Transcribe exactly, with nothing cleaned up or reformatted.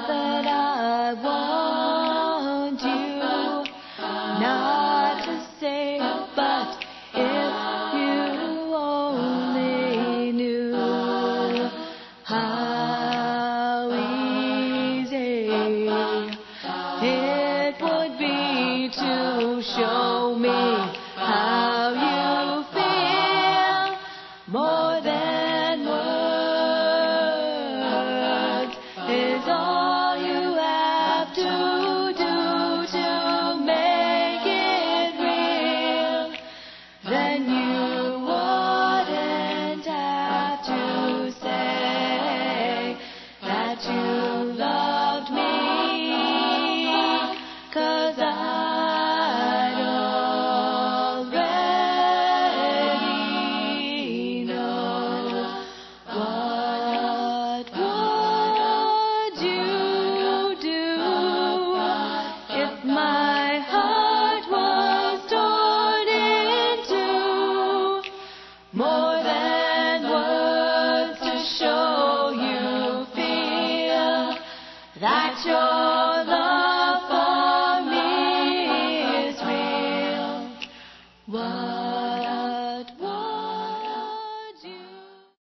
that I want you not to say, but if you only knew how easy it would be to show me how you feel more than words is all you have to do to make it real. Then you wouldn't have to say that you loved me, 'cause I'd already know. What would you do if my heart was torn in two? More than words to show you feel that you're